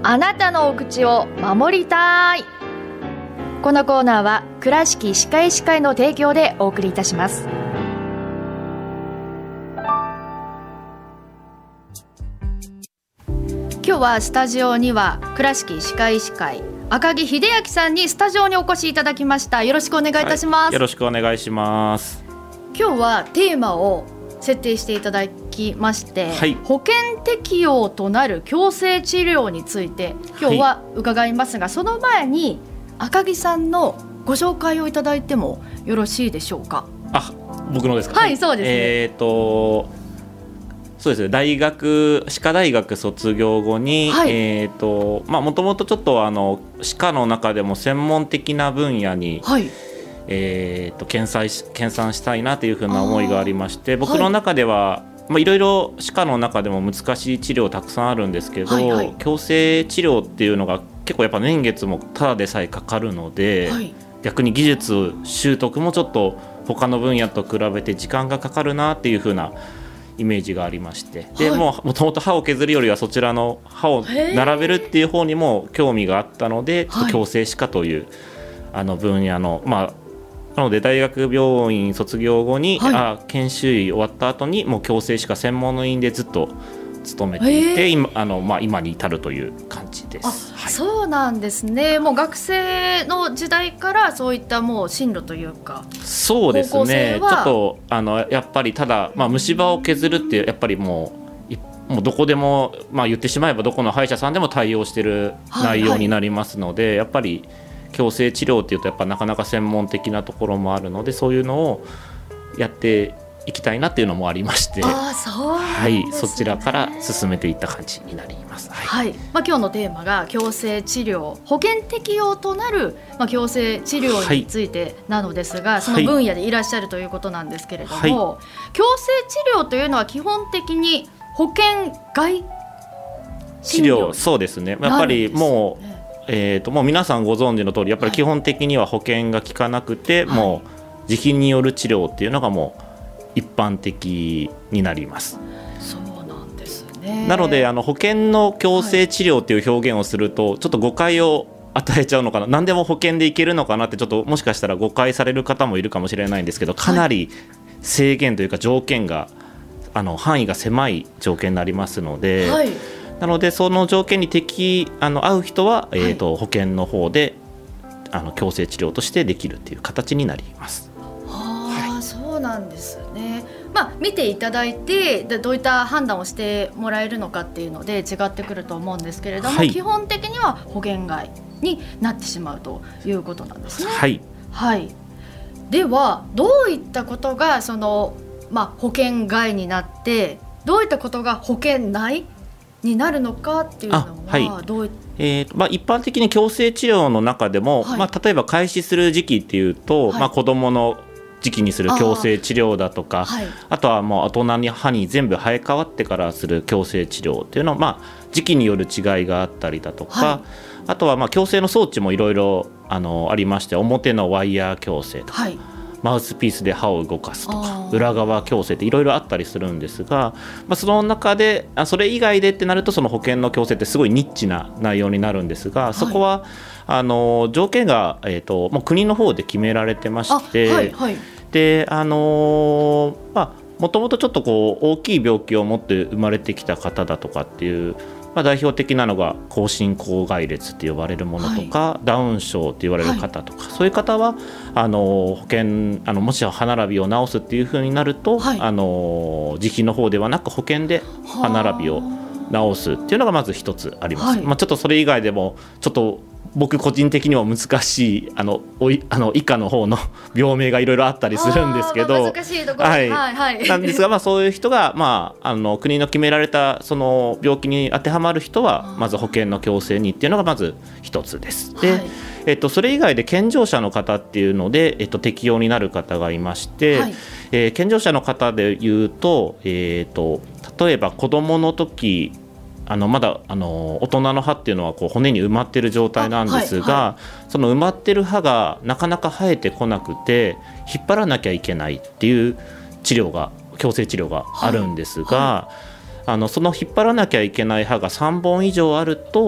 あなたのお口を守りたい。このコーナーは倉敷歯科医師会の提供でお送りいたします。今日はスタジオには倉敷歯科医師会赤木秀明さんにスタジオにお越しいただきました。よろしくお願いいたします。 よろしくお願いします。 今日はテーマを設定していただきまして、保険適用となる矯正治療について今日は伺いますが、その前に赤木さんのご紹介をいただいてもよろしいでしょうか。 僕のですか。 はい、そうですね。 そうですね、歯科大学卒業後に、もともとちょっと歯科の中でも専門的な分野に、研鑽したいなというふうな思いがありまして、僕の中ではいろいろ歯科の中でも難しい治療たくさんあるんですけど、矯正治療っていうのが結構やっぱ年月もただでさえかかるので、逆に技術習得もちょっと他の分野と比べて時間がかかるなっていうふうなイメージがありまして、でもともと歯を削るよりはそちらの歯を並べるっていう方にも興味があったので、矯正歯科という分野のなので大学病院卒業後に、研修医終わった後にもう矯正歯科専門の院でずっと勤めていて、今に至るという感じです。 そうなんですね。もう学生の時代からそういったもう進路というか。 そうですね、ちょっとやっぱりただ、虫歯を削るってやっぱりもうどこでも、言ってしまえばどこの歯医者さんでも対応している内容になりますので、やっぱり矯正治療っていうとやっぱなかなか専門的なところもあるので、そういうのをやっていきたいなっていうのもありまして、そちらから進めていった感じになります。 今日のテーマが矯正治療、保険適用となる、矯正治療についてなのですが、その分野でいらっしゃるということなんですけれども、矯正治療というのは基本的に保険外治療。そうですね、やっぱりもう皆さんご存知の通りやっぱり基本的には保険が効かなくて、もう自費による治療っていうのがもう一般的になります。 そうなんですね。 なので保険の矯正治療っていう表現をするとちょっと誤解を与えちゃうのかな、何でも保険でいけるのかなってちょっともしかしたら誤解される方もいるかもしれないんですけど、かなり制限というか条件が範囲が狭い条件になりますので、なのでその条件に合う人は、保険の方で矯正治療としてできるっていう形になります。 そうなんですね。見ていただいてどういった判断をしてもらえるのかっていうので違ってくると思うんですけれども、基本的には保険外になってしまうということなんですね。ではどういったことが保険外になって、どういったことが保険内になるのかっていうのはどういった、 一般的に矯正治療の中でも、例えば開始する時期っていうと、子どもの時期にする矯正治療だとか、あとはもう大人に歯に全部生え変わってからする矯正治療っていうのは、時期による違いがあったりだとか、あとは矯正の装置もいろいろありまして、表のワイヤー矯正とか、マウスピースで歯を動かすとか、裏側矯正っていろいろあったりするんですが、その中でそれ以外でってなるとその保険の矯正ってすごいニッチな内容になるんですが、そこは条件が、もう国の方で決められてまして、でもともとちょっと大きい病気を持って生まれてきた方だとかっていう、代表的なのが後進後外裂って呼ばれるものとか、ダウン症って言われる方とか、そういう方は保険もし歯並びを治すっていう風になると、自費の方ではなく保険で歯並びを治すっていうのがまず一つあります。ちょっとそれ以外でもちょっと僕個人的には難しい以下の方の病名がいろいろあったりするんですけど、 難しいところなんですが、そういう人が、国の決められたその病気に当てはまる人はまず保険の矯正にっていうのがまず一つです。で、それ以外で健常者の方っていうので、適用になる方がいまして、健常者の方でいうと、例えば子どもの時まだ大人の歯っていうのは骨に埋まってる状態なんですが、その埋まってる歯がなかなか生えてこなくて引っ張らなきゃいけないっていう矯正治療があるんですが、その引っ張らなきゃいけない歯が3本以上あると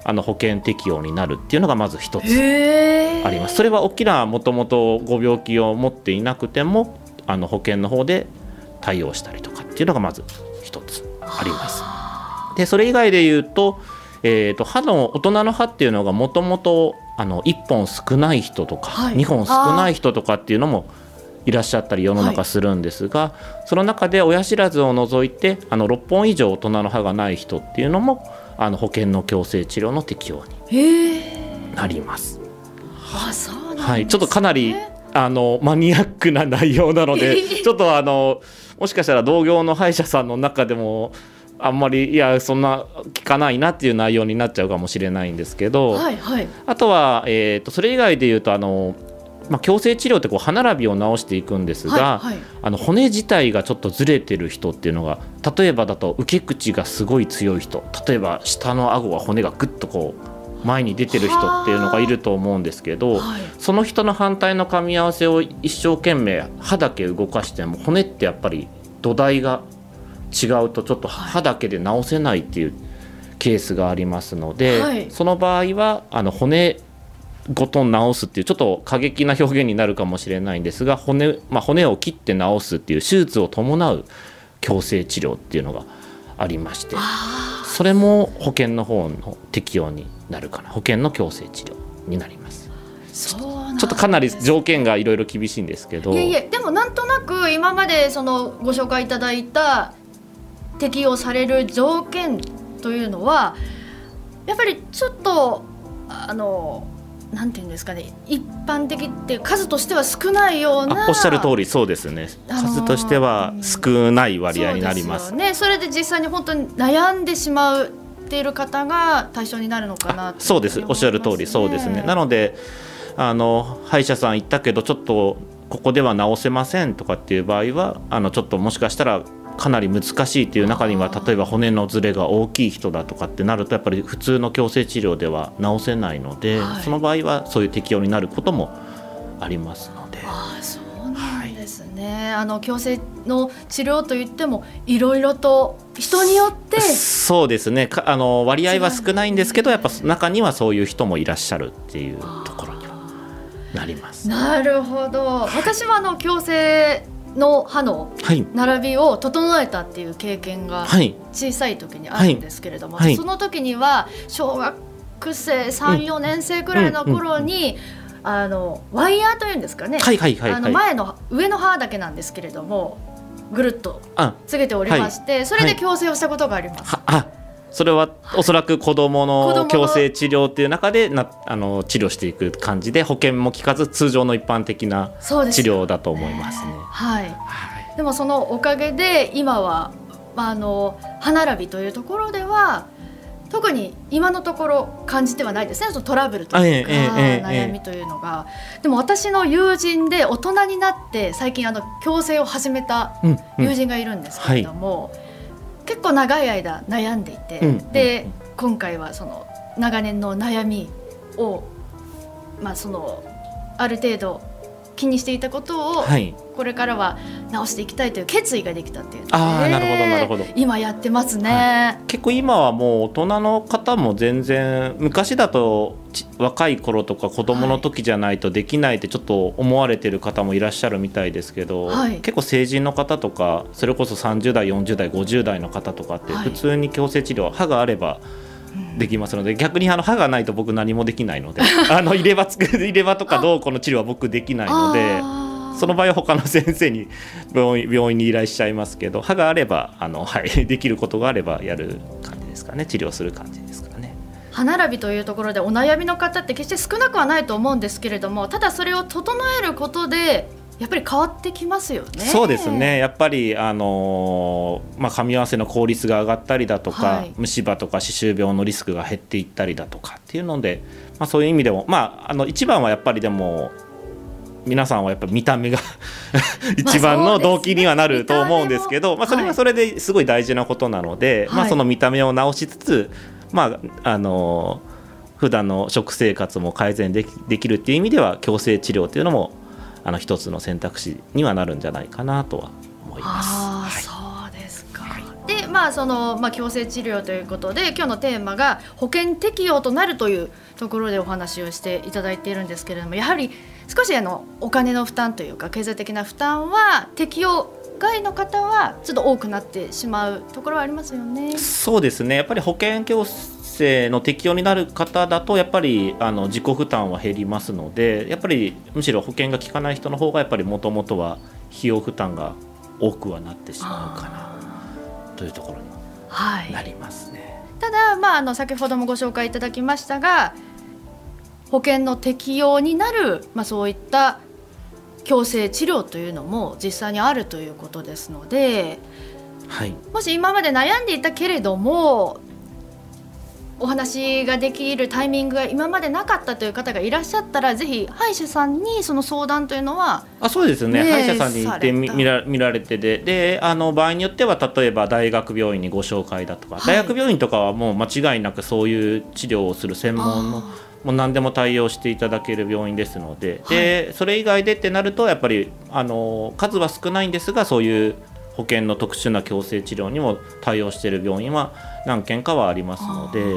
保険適用になるっていうのがまず一つあります。それは大きなもともとご病気を持っていなくても保険の方で対応したりとかっていうのがまず一つあります。でそれ以外で言うと、歯の大人の歯っていうのがもともと1本少ない人とか、2本少ない人とかっていうのもいらっしゃったり世の中するんですが、その中で親知らずを除いて6本以上大人の歯がない人っていうのも保険の矯正治療の適用になります。 そうなんですね。 はい、ちょっとかなりマニアックな内容なのでちょっともしかしたら同業の歯医者さんの中でもあんまりそんな聞かないなっていう内容になっちゃうかもしれないんですけど、あとは、それ以外で言うと矯正治療って歯並びを直していくんですが、骨自体がちょっとずれてる人っていうのが、例えばだと受け口がすごい強い人、例えば下の顎が骨がぐっと前に出てる人っていうのがいると思うんですけど、その人の反対の噛み合わせを一生懸命歯だけ動かしても骨ってやっぱり土台が違うとちょっと歯だけで直せないっていうケースがありますので、その場合は骨ごと直すっていうちょっと過激な表現になるかもしれないんですが、骨を切って直すっていう手術を伴う矯正治療っていうのがありまして、それも保険の方の適用になるかな、保険の矯正治療になります。ちょっとかなり条件がいろいろ厳しいんですけど、 でもなんとなく今までご紹介いただいた適用される条件というのはやっぱりちょっとなんていうんですかね、一般的って数としては少ないような。 おっしゃる通りそうですね、数としては少ない割合になります。 そうですよね。それで実際に本当に悩んでしまっている方が対象になるのかなって。 そうです、おっしゃる通りそうですね。なので歯医者さん行ったけどちょっとここでは治せませんとかっていう場合はちょっともしかしたらかなり難しいっていう中には、例えば骨のずれが大きい人だとかってなるとやっぱり普通の矯正治療では治せないので、その場合はそういう適用になることもありますので。 そうなんですね。矯正の治療といってもいろいろと人によってそうですね、割合は少ないんですけど、やっぱ中にはそういう人もいらっしゃるっていうところにはなります。 なるほど。私も矯正の歯の並びを整えたっていう経験が小さい時にあるんですけれども、その時には小学生 3,4 年生くらいの頃にワイヤーというんですかね、前の上の歯だけなんですけれどもぐるっとつけておりまして、それで矯正をしたことがあります。 それはおそらく子どもの矯正治療っていう中で治療していく感じで、保険も効かず通常の一般的な治療だと思いますね。 でもそのおかげで今は歯並びというところでは特に今のところ感じてはないですね、そのトラブルというか悩みというのが。でも私の友人で大人になって最近矯正を始めた友人がいるんですけれども、結構長い間悩んでいて、で今回はその長年の悩みを、ある程度気にしていたことを、これからは直していきたいという決意ができたっていうので、 なるほど今やってますね。 結構今はもう大人の方も全然、昔だと若い頃とか子供の時じゃないとできないってちょっと思われてる方もいらっしゃるみたいですけど、結構成人の方とかそれこそ30代40代50代の方とかって普通に矯正治療、歯があればできますので、逆に歯がないと僕何もできないので入れ歯とかどうこの治療は僕できないので、その場合は他の先生に病院に依頼しちゃいますけど、歯があればできることがあればやる感じですかね、治療する感じですからね。 歯並びというところでお悩みの方って決して少なくはないと思うんですけれども、ただそれを整えることでやっぱり変わってきますよね。 そうですね、やっぱり噛み合わせの効率が上がったりだとか、虫歯とか歯周病のリスクが減っていったりだとかっていうので、そういう意味でも、一番はやっぱりでも皆さんはやっぱ見た目が一番の動機にはなると思うんですけど、それはそれですごい大事なことなので、その見た目を直しつつ、普段の食生活も改善できるっていう意味では矯正治療っていうのも一つの選択肢にはなるんじゃないかなとは思います。 そうですか。で、 その矯正治療ということで今日のテーマが保険適用となるというところでお話をしていただいているんですけれども、やはり少しお金の負担というか経済的な負担は適用外の方はちょっと多くなってしまうところはありますよね。 そうですね、やっぱり保険矯正の適用になる方だとやっぱり自己負担は減りますので、やっぱりむしろ保険が効かない人の方がやっぱりもともとは費用負担が多くはなってしまうかなというところになりますね。 ただ、先ほどもご紹介いただきましたが、保険の適用になる、そういった矯正治療というのも実際にあるということですので、 はい、 もし今まで悩んでいたけれどもお話ができるタイミングが今までなかったという方がいらっしゃったら、ぜひ歯医者さんにその相談というのはそうですね、歯医者さんに行って見られてで場合によっては例えば大学病院にご紹介だとか、大学病院とかはもう間違いなくそういう治療をする専門のもう何でも対応していただける病院ですので、でそれ以外でってなるとやっぱり数は少ないんですが、そういう保険の特殊な矯正治療にも対応している病院は何件かはありますので、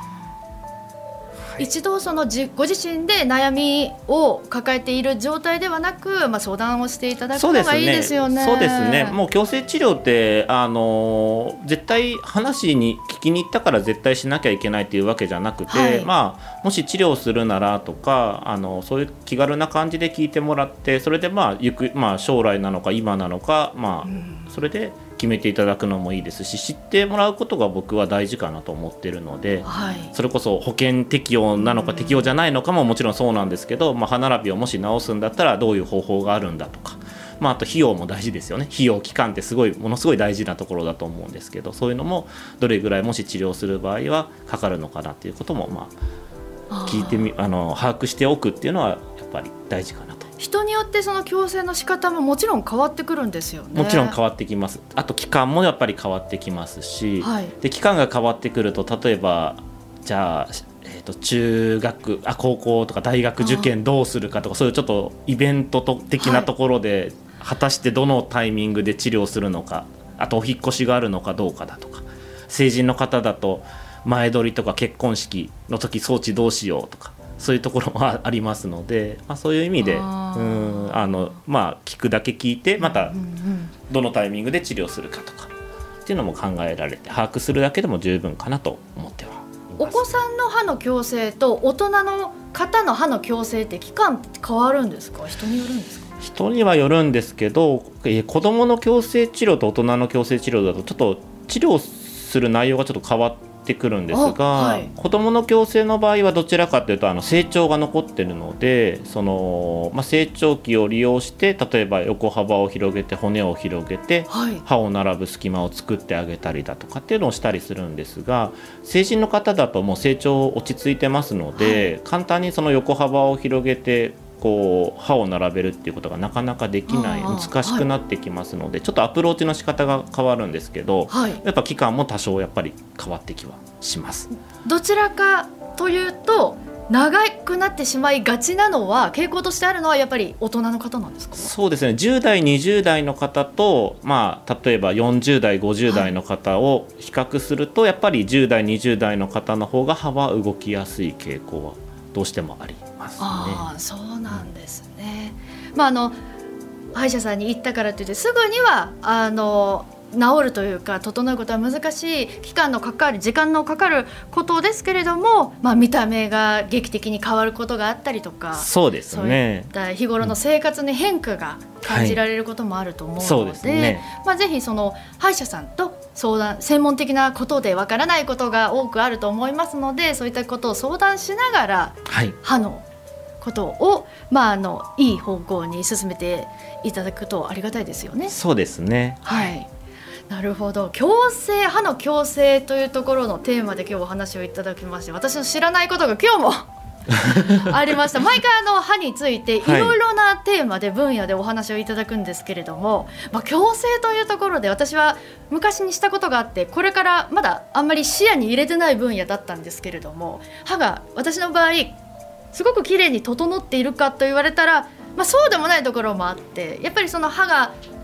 一度ご自身で悩みを抱えている状態ではなく、相談をしていただくのがいいですよね。 そうですね、もう矯正治療って絶対話に聞きに行ったから絶対しなきゃいけないというわけじゃなくて、もし治療するならとかそういう気軽な感じで聞いてもらって、それで将来なのか今なのか、それで決めていただくのもいいですし、知ってもらうことが僕は大事かなと思っているので、それこそ保険適用なのか適用じゃないのかももちろんそうなんですけど、歯並びをもし治すんだったらどういう方法があるんだとか、あと費用も大事ですよね。費用期間ってものすごい大事なところだと思うんですけど、そういうのもどれぐらいもし治療する場合はかかるのかなということも聞いて把握しておくっていうのはやっぱり大事かなと。 人によってその矯正の仕方ももちろん変わってくるんですよね。 もちろん変わってきます。あと期間もやっぱり変わってきますし、で期間が変わってくると例えばじゃあ、中学高校とか大学受験どうするかとか、そういうちょっとイベント的なところで、果たしてどのタイミングで治療するのか、あとお引っ越しがあるのかどうかだとか、成人の方だと前撮りとか結婚式の時装置どうしようとか、そういうところもありますので、そういう意味で聞くだけ聞いて、またどのタイミングで治療するかとかっていうのも考えられて、把握するだけでも十分かなと思ってはいます。 お子さんの歯の矯正と大人の方の歯の矯正って期間変わるんですか？人によるんですか？ 人にはよるんですけど、子どもの矯正治療と大人の矯正治療だとちょっと治療する内容がちょっと変わってくるんですが、子どもの矯正の場合はどちらかというと成長が残っているので、成長期を利用して例えば横幅を広げて骨を広げて、歯を並ぶ隙間を作ってあげたりだとかっていうのをしたりするんですが、成人の方だともう成長落ち着いてますので、簡単にその横幅を広げて歯を並べるっていうことがなかなかできない、難しくなってきますので、ちょっとアプローチの仕方が変わるんですけど、やっぱ期間も多少やっぱり変わってきはします。 どちらかというと長くなってしまいがちなのは、傾向としてあるのはやっぱり大人の方なんですか？ そうですね、10代20代の方と、例えば40代50代の方を比較すると、やっぱり10代20代の方の方が歯は動きやすい傾向はどうしてもありますね。 そうなんですね。歯医者さんに行ったからといってすぐには治るというか整うことは難しい、期間のかかる時間のかかることですけれども、見た目が劇的に変わることがあったりとか、 そうですね、 そういった日頃の生活に変化が感じられることもあると思うので、 そうですね、 ぜひその歯医者さんと相談、専門的なことでわからないことが多くあると思いますので、そういったことを相談しながら、歯のことを、いい方向に進めていただくとありがたいですよね。 そうですね、 なるほど。歯の矯正というところのテーマで今日お話をいただきまして、私の知らないことが今日もありました。毎回歯についていろいろなテーマで分野でお話をいただくんですけれども、矯正というところで私は昔にしたことがあって、これからまだあんまり視野に入れてない分野だったんですけれども、歯が私の場合すごく綺麗に整っているかと言われたら、そうでもないところもあって、やっぱりその歯が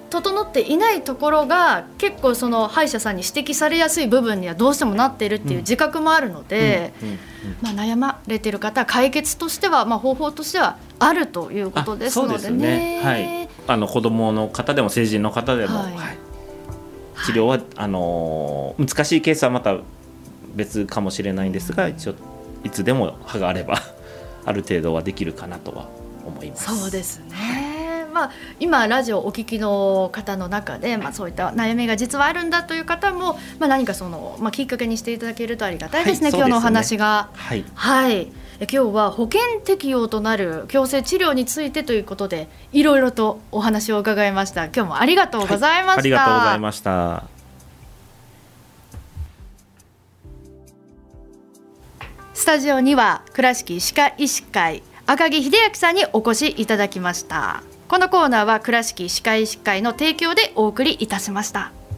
整っていないところが結構その歯医者さんに指摘されやすい部分にはどうしてもなっているっていう自覚もあるので、悩まれている方は解決としては、方法としてはあるということですのでね。 そうですね、はい、子どもの方でも成人の方でも、治療は難しいケースはまた別かもしれないんですが、一応いつでも歯があればある程度はできるかなとは思います。 そうですね、今ラジオをお聞きの方の中で、そういった悩みが実はあるんだという方も、何かその、きっかけにしていただけるとありがたいですね、今日のお話が。今日は保険適用となる矯正治療についてということでいろいろとお話を伺いました。今日もありがとうございました。 ありがとうございました。 スタジオには倉敷歯科医師会赤木秀明さんにお越しいただきました。このコーナーは倉敷歯科医師会の提供でお送りいたしました。